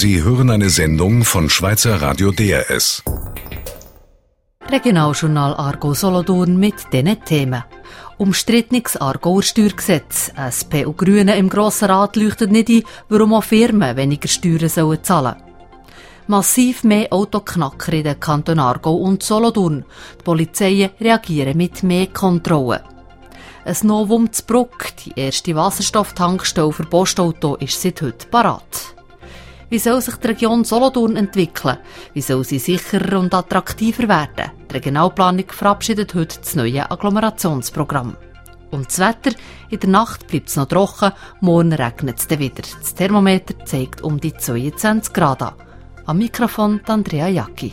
Sie hören eine Sendung von Schweizer Radio DRS. Regionaljournal Aargau Solothurn mit diesen Themen. Umstrittenes Aargauer Steuergesetz. SP und Grüne im Grossen Rat leuchtet nicht ein, warum auch Firmen weniger Steuern zahlen sollen. Massiv mehr Autoknacker in den Kantonen Aargau und Solothurn. Die Polizeien reagieren mit mehr Kontrollen. Ein Novum zu Bruck, die erste Wasserstofftankstelle für Postauto, ist seit heute parat. Wie soll sich die Region Solothurn entwickeln? Wie soll sie sicherer und attraktiver werden? Die Regionalplanung verabschiedet heute das neue Agglomerationsprogramm. Und das Wetter? In der Nacht bleibt es noch trocken, morgen regnet es dann wieder. Das Thermometer zeigt um die 22 Grad an. Am Mikrofon Andrea Jacki.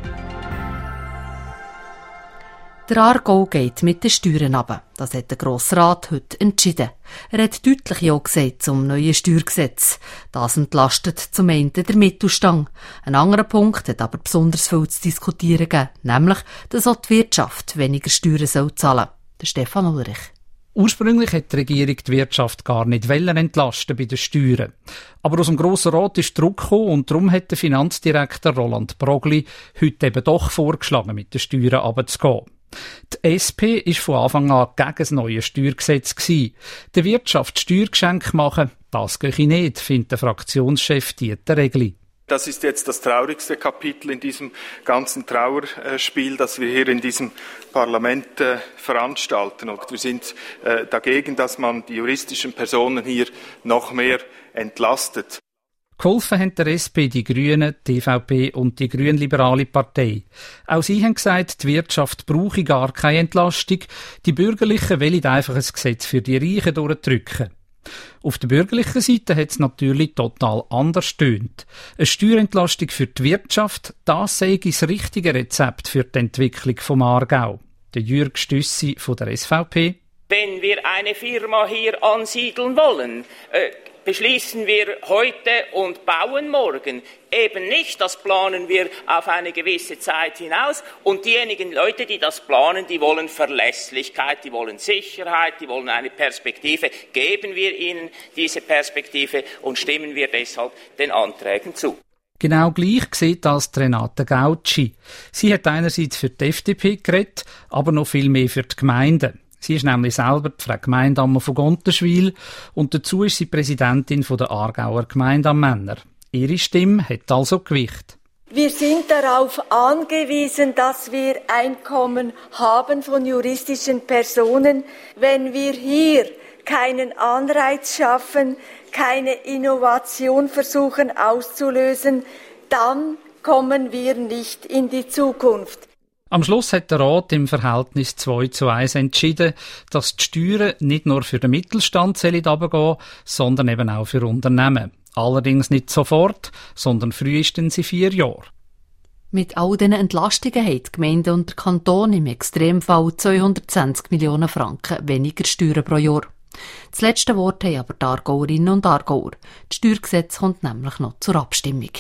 Der Aargau geht mit den Steuern runter. Das hat der Grosse Rat heute entschieden. Er hat deutlich Ja gesagt zum neuen Steuergesetz. Das entlastet zum einen der Mittelstand. Ein anderer Punkt hat aber besonders viel zu diskutieren gegeben, nämlich, dass auch die Wirtschaft weniger Steuern zahlen soll. Der Stefan Ulrich. Ursprünglich hat die Regierung die Wirtschaft gar nicht entlasten bei den Steuern. Aber aus dem Grossen Rat ist Druck gekommen und darum hat der Finanzdirektor Roland Brogli heute eben doch vorgeschlagen, mit den Steuern runterzugehen. Die SP war von Anfang an gegen das neue Steuergesetz. Der Wirtschaft Steuergeschenke machen, das gehe nicht, findet der Fraktionschef Dieter Regli. Das ist jetzt das traurigste Kapitel in diesem ganzen Trauerspiel, das wir hier in diesem Parlament veranstalten. Und wir sind dagegen, dass man die juristischen Personen hier noch mehr entlastet. Geholfen haben der SP die Grünen, die EVP und die grünliberale Partei. Auch sie haben gesagt, die Wirtschaft brauche gar keine Entlastung. Die Bürgerlichen wollen einfach ein Gesetz für die Reichen durchdrücken. Auf der bürgerlichen Seite hat es natürlich total anders tönt. Eine Steuerentlastung für die Wirtschaft, das sei das richtige Rezept für die Entwicklung vom Aargau. Der Jürg Stüssi von der SVP. Wenn wir eine Firma hier ansiedeln wollen, beschließen wir heute und bauen morgen. Eben nicht, das planen wir auf eine gewisse Zeit hinaus. Und diejenigen Leute, die das planen, die wollen Verlässlichkeit, die wollen Sicherheit, die wollen eine Perspektive. Geben wir ihnen diese Perspektive und stimmen wir deshalb den Anträgen zu. Genau gleich sieht das Renate Gautschi. Sie hat einerseits für die FDP geredet, aber noch viel mehr für die Gemeinden. Sie ist nämlich selber die Frau Gemeindammer von Gonterschwil und dazu ist sie Präsidentin der Aargauer Gemeinde am Männer. Ihre Stimme hat also Gewicht. Wir sind darauf angewiesen, dass wir Einkommen haben von juristischen Personen. Wenn wir hier keinen Anreiz schaffen, keine Innovation versuchen auszulösen, dann kommen wir nicht in die Zukunft. Am Schluss hat der Rat im Verhältnis 2:1 entschieden, dass die Steuern nicht nur für den Mittelstand runtergehen, sondern eben auch für Unternehmen. Allerdings nicht sofort, sondern frühestens in 4 Jahren. Mit all diesen Entlastungen haben die Gemeinden und der Kanton im Extremfall 220 Millionen Franken weniger Steuern pro Jahr. Das letzte Wort haben aber die Aargauerinnen und Aargauer. Das Steuergesetz kommt nämlich noch zur Abstimmung.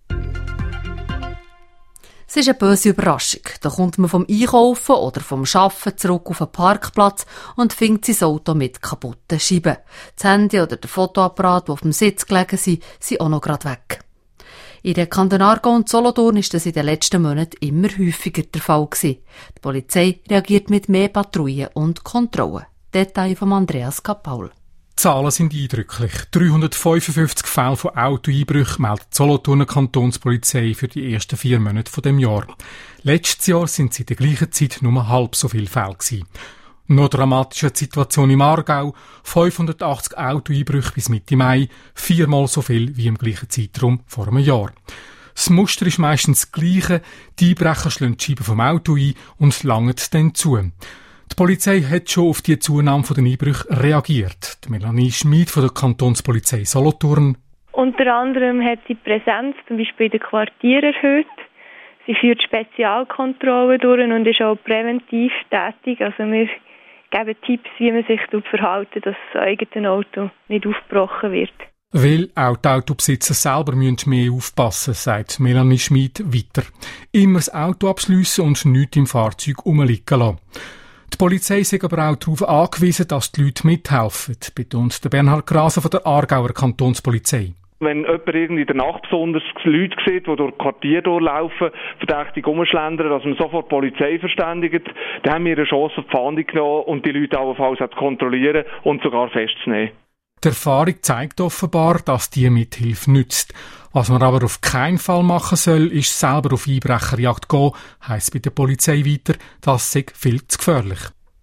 Es ist eine böse Überraschung. Da kommt man vom Einkaufen oder vom Arbeiten zurück auf den Parkplatz und findet sein Auto mit kaputten Scheiben. Das Handy oder der Fotoapparat, die auf dem Sitz gelegen sind auch noch gerade weg. In den Kantonen Aargau und Solothurn ist das in den letzten Monaten immer häufiger der Fall gewesen. Die Polizei reagiert mit mehr Patrouillen und Kontrollen. Detail von Andreas Kapaul. Die Zahlen sind eindrücklich. 355 Fälle von Autoeinbrüchen meldet die Solothurner Kantonspolizei für die ersten 4 Monate von dem Jahr. Letztes Jahr sind es in der gleichen Zeit nur halb so viele Fälle gewesen. Noch dramatischer die Situation im Aargau. 580 Autoeinbrüche bis Mitte Mai, 4-mal so viel wie im gleichen Zeitraum vor einem Jahr. Das Muster ist meistens das gleiche. Die Einbrecher schlagen die Scheiben vom Auto ein und langen dann zu. Die Polizei hat schon auf die Zunahme der Einbrüche reagiert. Die Melanie Schmid von der Kantonspolizei Solothurn. Unter anderem hat sie die Präsenz zum Beispiel in den Quartieren erhöht. Sie führt Spezialkontrollen durch und ist auch präventiv tätig. Also wir geben Tipps, wie man sich verhalten, dass das eigene Auto nicht aufgebrochen wird. Weil auch die Autobesitzer selber müssen mehr aufpassen, sagt Melanie Schmid weiter. Immer das Auto abschliessen und nichts im Fahrzeug rumliegen lassen. Die Polizei ist aber auch darauf angewiesen, dass die Leute mithelfen, betont der Bernhard Graser von der Aargauer Kantonspolizei. Wenn jemand irgendwie in der Nacht besonders Leute sieht, die durch das Quartier durchlaufen, verdächtig rumschlendern, dass man sofort die Polizei verständigt, dann haben wir eine Chance auf die Fahndung genommen und die Leute allenfalls auch zu kontrollieren und sogar festzunehmen. Die Erfahrung zeigt offenbar, dass die Mithilfe nützt. Was man aber auf keinen Fall machen soll, ist selber auf Einbrecherjagd gehen, heisst bei der Polizei weiter, das sei viel zu gefährlich.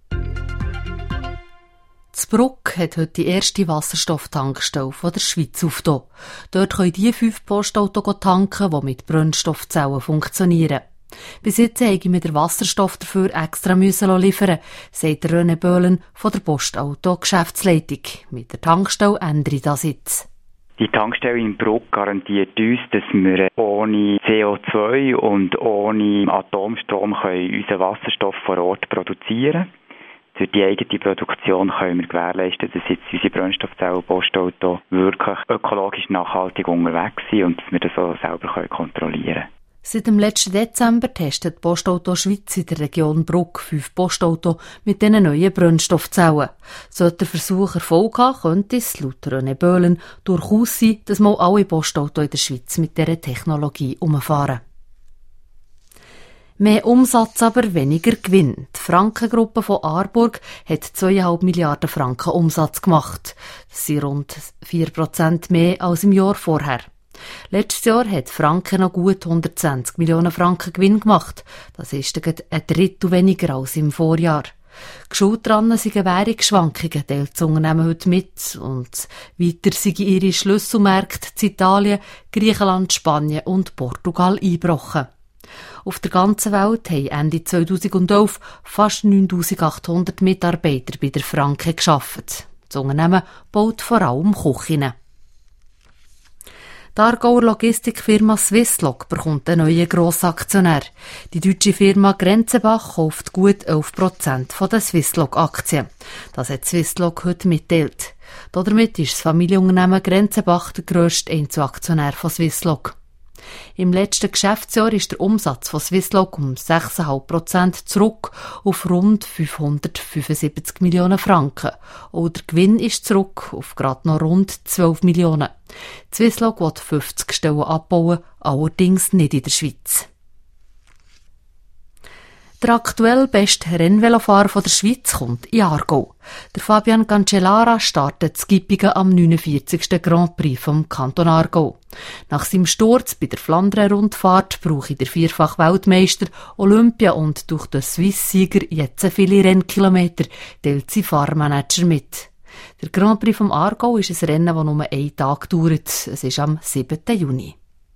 Zbruck hat heute die erste Wasserstofftankstelle von der Schweiz aufgetan. Dort können die 5 Postautos tanken, die mit Brennstoffzellen funktionieren. Bis jetzt musste mir der Wasserstoff dafür extra liefern, sagt René Böhlen von der Postauto-Geschäftsleitung. Mit der Tankstelle ändere das jetzt. Die Tankstelle in Bruck garantiert uns, dass wir ohne CO2 und ohne Atomstrom unseren Wasserstoff vor Ort produzieren können. Durch die eigene Produktion können wir gewährleisten, dass jetzt unsere Brennstoffzellen-Postautos wirklich ökologisch nachhaltig unterwegs sind und dass wir das auch selber kontrollieren können. Seit dem letzten Dezember testet Postauto Schweiz in der Region Bruck 5 Postautos mit diesen neuen Brennstoffzellen. Sollte der Versuch Erfolg haben, könnte es laut René Böhlen durchaus sein, dass mal alle Postautos in der Schweiz mit dieser Technologie umfahren. Mehr Umsatz, aber weniger Gewinn. Die Frankengruppe von Aarburg hat 2,5 Milliarden Franken Umsatz gemacht. Das sind rund 4% mehr als im Jahr vorher. Letztes Jahr hat Franken noch gut 120 Millionen Franken Gewinn gemacht. Das ist ein Drittel weniger als im Vorjahr. Geschuld daran sind Währungsschwankungen, teilt das Unternehmen heute mit. Und weiter sind ihre Schlüsselmärkte in Italien, Griechenland, Spanien und Portugal eingebrochen. Auf der ganzen Welt haben Ende 2011 fast 9'800 Mitarbeiter bei der Franke gearbeitet. Das Unternehmen baut vor allem Küchen. Die Aargauer Logistikfirma Swisslog bekommt einen neuen Grossaktionär. Die deutsche Firma Grenzenbach kauft gut 11% der Swisslog-Aktien. Das hat Swisslog heute mitteilt. Damit ist das Familienunternehmen Grenzenbach der grösste Einzelaktionär von Swisslog. Im letzten Geschäftsjahr ist der Umsatz von Swisslog um 6,5% zurück auf rund 575 Millionen Franken. Auch der Gewinn ist zurück auf gerade noch rund 12 Millionen. Swisslog will 50 Stellen abbauen, allerdings nicht in der Schweiz. Der aktuell beste Rennvelofahrer der Schweiz kommt in Aargau. Der Fabian Cancellara startet das Gippigen am 49. Grand Prix vom Kanton Aargau. Nach seinem Sturz bei der Flandern-Rundfahrt brauche der Vierfach-Weltmeister Olympia und durch den Swiss-Sieger jetzt viele Rennkilometer, teilt sein Fahrmanager mit. Der Grand Prix vom Aargau ist ein Rennen, das nur einen Tag dauert. Es ist am 7. Juni.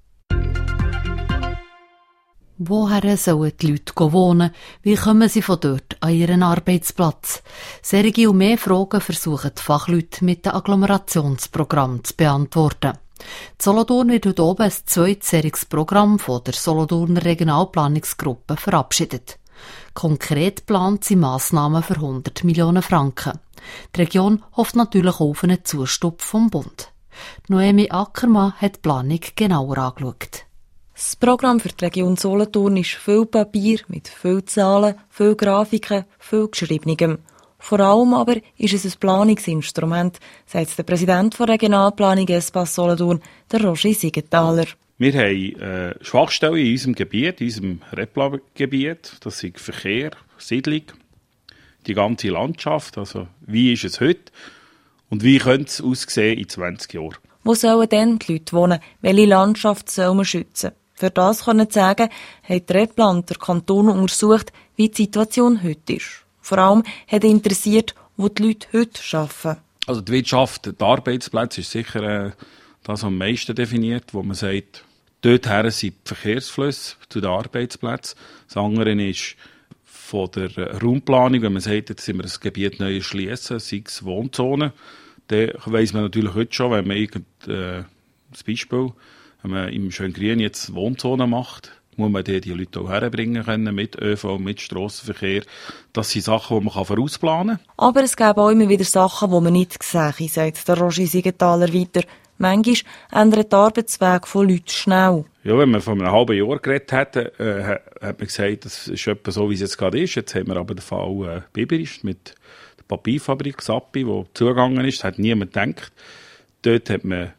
Woher sollen die Leute wohnen? Wie kommen sie von dort an ihren Arbeitsplatz? Solche und mehr Fragen versuchen die Fachleute mit dem Agglomerationsprogramm zu beantworten. In Solothurn wird heute oben ein zweites Programm von der Solothurner Regionalplanungsgruppe verabschiedet. Konkret plant sie Massnahmen für 100 Millionen Franken. Die Region hofft natürlich auf einen Zustupf vom Bund. Noemi Ackermann hat die Planung genauer angeschaut. Das Programm für die Region Solothurn ist viel Papier mit viel Zahlen, viel Grafiken, viel Geschriebenem. Vor allem aber ist es ein Planungsinstrument, sagt der Präsident der Regionalplanung Espace Solothurn, der Roger Siegenthaler. Wir haben Schwachstellen in unserem Gebiet, in unserem Repla-Gebiet. Das sind Verkehr, Siedlung, die ganze Landschaft. Also wie ist es heute und wie könnte es aussehen in 20 Jahren? Wo sollen denn die Leute wohnen? Welche Landschaft soll man schützen? Für das können zu sagen, hat der Replan der Kanton untersucht, wie die Situation heute ist. Vor allem hat er interessiert, wo die Leute heute arbeiten. Also die Wirtschaft, die Arbeitsplätze ist sicher das am meisten definiert, wo man sagt, dorthin sind die Verkehrsflüsse zu den Arbeitsplätzen. Das andere ist von der Raumplanung, wenn man sagt, jetzt sind wir das Gebiet neu erschliessen, sei es Wohnzonen. Dann weiss man natürlich heute schon, wenn man das Beispiel, wenn man im Schöngrün jetzt Wohnzonen macht, muss man die Leute auch herbringen können, mit ÖV, mit Strassenverkehr. Das sind Sachen, die man vorausplanen kann. Aber es gäbe auch immer wieder Sachen, die man nicht sehe, sagt der Roger Siegenthaler weiter. Manchmal ändert der Arbeitsweg von Leuten schnell. Ja, wenn man von einem halben Jahr geredet hätte, hat man gesagt, das ist etwa so, wie es jetzt gerade ist. Jetzt haben wir aber den Fall Biberist mit der Papierfabrik Sappi, die zugegangen ist. Das hat niemand gedacht. Dort hat man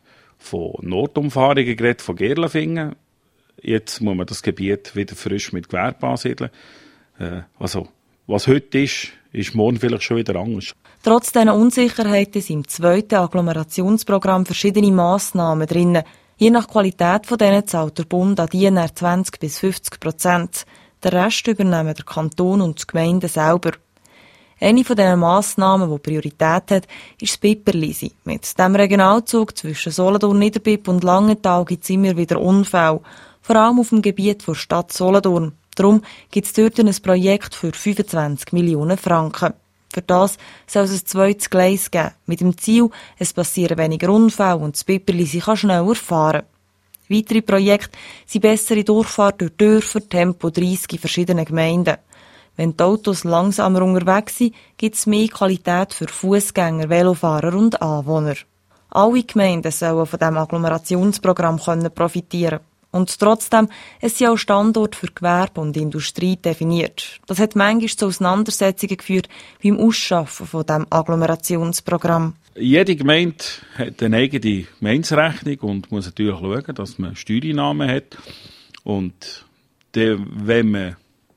von Nordumfahrungen geredet, von Gerlafingen. Jetzt muss man das Gebiet wieder frisch mit Gewerbe ansiedeln. Also, was heute ist morgen vielleicht schon wieder anders. Trotz dieser Unsicherheiten sind im zweiten Agglomerationsprogramm verschiedene Massnahmen drin. Je nach Qualität von denen zahlt der Bund an die 20-50%. Den Rest übernehmen der Kanton und die Gemeinden selber. Eine von diesen Massnahmen, die Priorität hat, ist das Piperlisi. Mit dem Regionalzug zwischen Solothurn, Niederbipp und Langenthal gibt es immer wieder Unfälle. Vor allem auf dem Gebiet der Stadt Solothurn. Darum gibt es dort ein Projekt für 25 Millionen Franken. Für das soll es ein zweites Gleis geben, mit dem Ziel, es passieren weniger Unfälle und das Piperlisi kann schneller fahren. Weitere Projekte sind bessere Durchfahrt durch Dörfer, Tempo 30 in verschiedenen Gemeinden. Wenn die Autos langsamer unterwegs sind, gibt es mehr Qualität für Fußgänger, Velofahrer und Anwohner. Alle Gemeinden sollen von diesem Agglomerationsprogramm profitieren. Und trotzdem, es sind auch Standorte für Gewerbe und Industrie definiert. Das hat manchmal zu Auseinandersetzungen geführt beim Ausschaffen von diesem Agglomerationsprogramm. Jede Gemeinde hat eine eigene Gemeinderechnung und muss natürlich schauen, dass man Steuereinnahmen hat. Und wenn man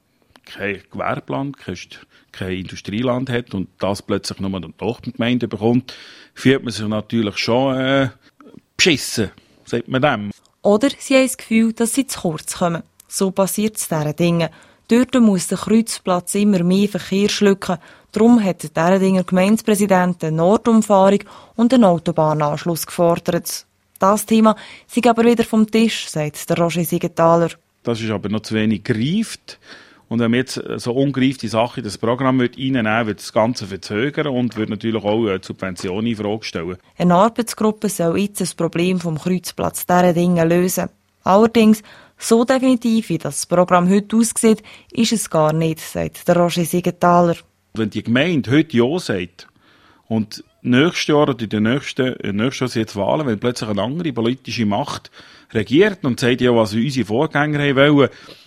kein Gewerbeland, kein Industrieland hat und das plötzlich nur eine Tochtergemeinde bekommt, fühlt man sich natürlich schon beschissen, sagt man dem. Oder sie haben das Gefühl, dass sie zu kurz kommen. So passiert es diesen Dingen. Dort muss der Kreuzplatz immer mehr Verkehr schlucken. Darum hat der Dinger Gemeindepräsident eine Nordumfahrung und einen Autobahnanschluss gefordert. Das Thema sei aber wieder vom Tisch, sagt der Roger Siegenthaler. Das ist aber noch zu wenig gereift. Und wenn man jetzt so ungereifte Sachen in das Programm reinnehmen würde, würde das Ganze verzögern und würde natürlich auch die Subventionen in Frage stellen. Eine Arbeitsgruppe soll jetzt das Problem vom Kreuzplatz dieser Dinge lösen. Allerdings, so definitiv, wie das Programm heute aussieht, ist es gar nicht, sagt der Roger Siegenthaler. Wenn die Gemeinde heute Ja sagt und nächstes Jahr oder in den nächsten Jahr jetzt Wahlen, wenn plötzlich eine andere politische Macht regiert und sagt, ja, was unsere Vorgänger haben wollen,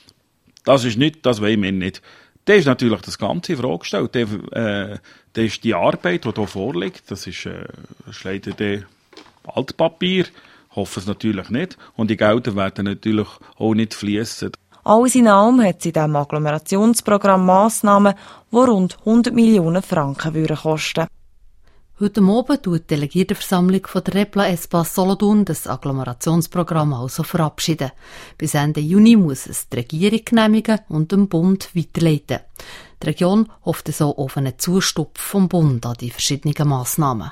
das ist nicht, das wollen wir nicht. Dann ist natürlich das Ganze in Frage gestellt. Dann ist die Arbeit, die hier vorliegt, das ist leider Altpapier. Ich hoffe es natürlich nicht. Und die Gelder werden natürlich auch nicht fließen. Alles in allem hat es in diesem Agglomerationsprogramm Massnahmen, die rund 100 Millionen Franken kosten würden. Heute Abend tut die Delegiertenversammlung von der Repla Espace Solothurn das Agglomerationsprogramm also verabschieden. Bis Ende Juni muss es die Regierung genehmigen und dem Bund weiterleiten. Die Region hofft so auf einen Zustupf vom Bund an die verschiedenen Massnahmen.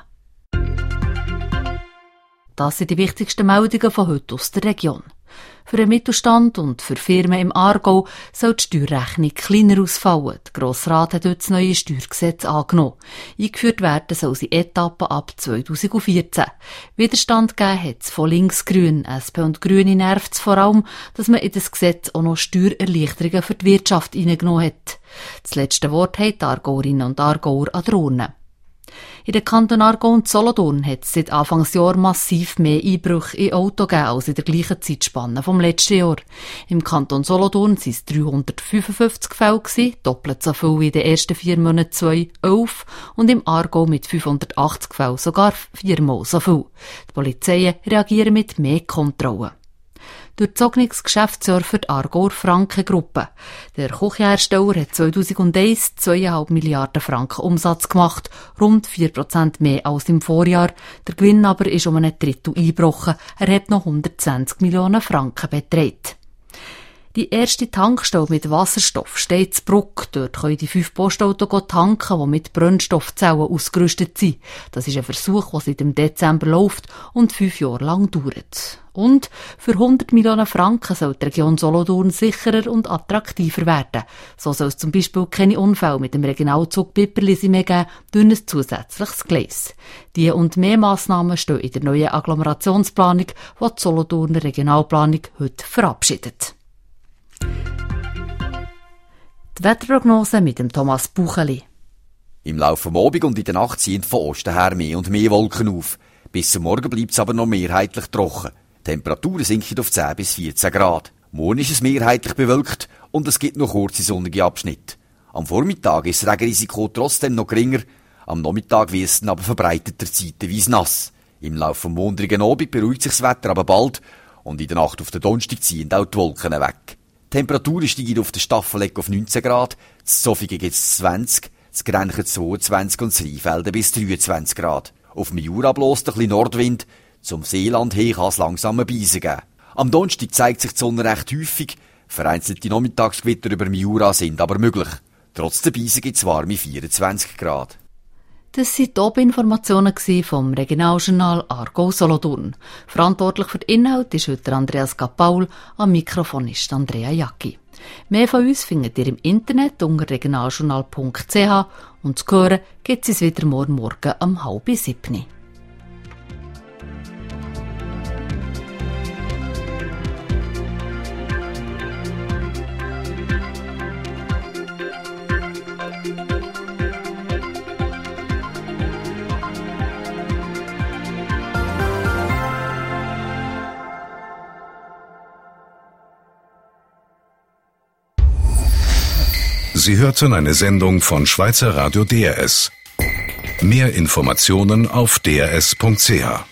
Das sind die wichtigsten Meldungen von heute aus der Region. Für den Mittelstand und für Firmen im Aargau soll die Steuerrechnung kleiner ausfallen. Der Grossrat hat heute das neue Steuergesetz angenommen. Eingeführt werden soll sie Etappen ab 2014. Widerstand gegeben hat es von Linksgrün. SP und Grüne nervt es vor allem, dass man in das Gesetz auch noch Steuererleichterungen für die Wirtschaft hineingenommen hat. Das letzte Wort haben die Aargauerinnen und Aargauer an der Urne. In den Kantonen Aargau und Solothurn hat es seit Anfangsjahr massiv mehr Einbrüche in Autos gegeben als in der gleichen Zeitspanne vom letzten Jahr. Im Kanton Solothurn waren es 355 Fälle, doppelt so viel wie in den ersten 4 Monaten 2011 und im Aargau mit 580 Fällen sogar 4-mal so viel. Die Polizeien reagieren mit mehr Kontrollen. Durchzogenes Geschäftsjahr für die Aargauer Franken-Gruppe. Der Küchenhersteller hat 2001 2,5 Milliarden Franken Umsatz gemacht, rund 4% mehr als im Vorjahr. Der Gewinn aber ist um ein Drittel eingebrochen. Er hat noch 120 Millionen Franken betragen. Die erste Tankstelle mit Wasserstoff steht in Bruck. Dort können die 5 Postautos tanken, die mit Brennstoffzellen ausgerüstet sind. Das ist ein Versuch, der seit dem Dezember läuft und 5 Jahre lang dauert. Und für 100 Millionen Franken soll die Region Solothurn sicherer und attraktiver werden. So soll es zum Beispiel keine Unfälle mit dem Regionalzug Piperlisi mehr geben durch ein zusätzliches Gleis. Diese und mehr Massnahmen stehen in der neuen Agglomerationsplanung, die die Solothurner Regionalplanung heute verabschiedet. Die Wetterprognose mit dem Thomas Bucheli. Im Laufe des Abends und in der Nacht ziehen von Osten her mehr und mehr Wolken auf. Bis zum Morgen bleibt es aber noch mehrheitlich trocken. Die Temperaturen sinken auf 10 bis 14 Grad. Morgen ist es mehrheitlich bewölkt und es gibt noch kurze sonnige Abschnitte. Am Vormittag ist das Regenrisiko trotzdem noch geringer. Am Nachmittag wird es dann aber verbreiteter zeitweise nass. Im Laufe des mondigen Abend beruhigt sich das Wetter aber bald und in der Nacht auf den Donnerstag ziehen auch die Wolken weg. Die Temperaturen steigen auf der Staffelegg auf 19 Grad, zu Zofingen gibt es 20, zu Grenchen 22 und zu Rheinfelden bis 23 Grad. Auf dem Jura bläst ein bisschen Nordwind, zum Seeland hin kann es langsam ein Beisen geben. Am Donnerstag zeigt sich die Sonne recht häufig, vereinzelte Nachmittagsgewitter über dem Jura sind aber möglich. Trotz der Beisen gibt es warme 24 Grad. Das waren Top-Informationen vom Regionaljournal Aargau-Solothurn. Verantwortlich für den Inhalt ist heute Andreas Gapaul, am Mikrofon ist Andrea Jacki. Mehr von uns findet ihr im Internet unter regionaljournal.ch und zu hören gibt es wieder morgen um 6:30. Sie hörten eine Sendung von Schweizer Radio DRS. Mehr Informationen auf drs.ch.